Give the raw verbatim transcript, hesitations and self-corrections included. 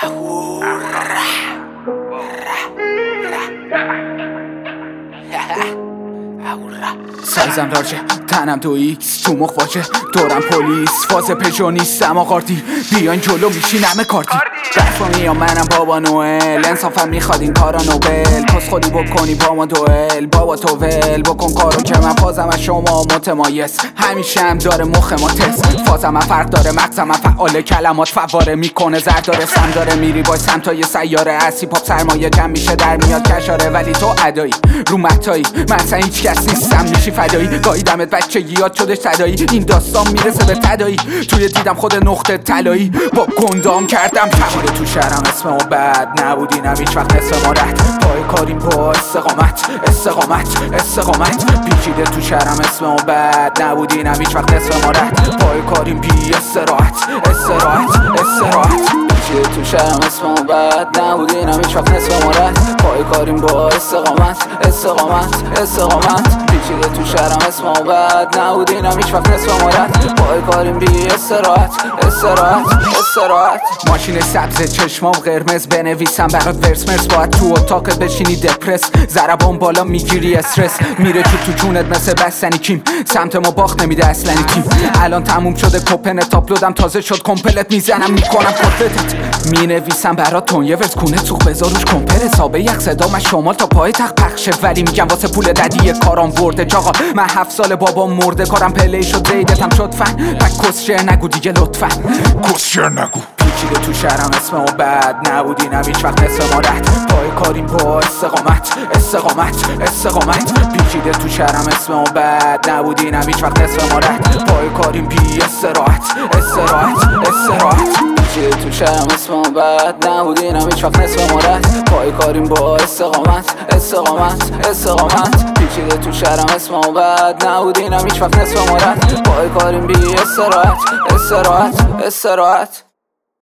سایزم لارجه تنم دو ایکس تو مخ واجه دورم پلیس فاز پژو نیستم آقاردی بیاین جلو میشین همه کارتی برفا میام منم بابا نوئل انصافم میخواد این کارا نوبل پس خودی بکنی با ما دوئل بابا تو ول بکن کارو که من فازم از شما متمایز همیشه هم داره مخ ما تست فازم فرق داره مغزم فعال کلمات فواره میکنه زر داره سم داره میری با سمتای سیاره اسی پاپ سرمایه جمع میشه در میاد کشاره ولی تو ادایی رو متایی من اصلا هیچ کس نیستم میشی فدایی گاهی دمت بچگی یاد شده صدایی این داستان میرسه به تدایی توی دیدم خود نقطه طلایی با گندام کردم پیچیده تو شهرم اسم ما بد نبودینم هیچ وقت نصف ما رد پای کاریم با استقامت استقامت استقامت پیچیده تو شهرم اسم ما بد نبودینم هیچ وقت نصف ما رد پای کاریم بی استراحت استراحت استراحت پیچیده تو شهرم اسم ما بد نبودینم هیچ وقت نصف ما رد پای کاریم با استقامت استقامت استقامت پیچیده تو شهرم اسم ما بد نبودینم هیچ وقت نصف ما رد پای کاریم بی استراحت استراحت استراحت ماشین سبز چشمام قرمز بنویسم برات ورس مرس باید تو اتاقت بشینی دپرس ضربان بالا میگیری استرس میره تو تو جونت مثل بستنی کیم سمت ما باخت نمیده اصلا تیم الان تموم شده کوپن تاپلودم تازه شد کمپلت میزنم میکنم کتلتت مینویسم برات تون یه ورس کونه سوخ بذاروش کمپر حسابه یک صدا من شمال تا پای تق پخشه ولی میگم واسه پول ددی کارام ورده جاقا من هفت سال بابام مرده کارم پلی شد زیدتم شد فن پک کسشر نگو دیگه لطفا کسشر نگو پیچیده تو شهرم اسم ما بد نبودینم هیچ وقت نصف ما رد پای کاریم با استقامت استقامت استقامت پیچیده تو شهرم اسم ما بد نبودینم هیچ وقت نصف ما رد پای کاریم بی استراحت استراحت استراحت پیچیده تو شهرم اسم ما بد نبودینم هیچ وقت نصف ما رد پای کاریم با استقامت استقامت استقامت پیچیده تو شهرم اسم ما بد نبودینم هیچ وقت نصف ما رد پای کاریم بی استراحت استراحت استراحت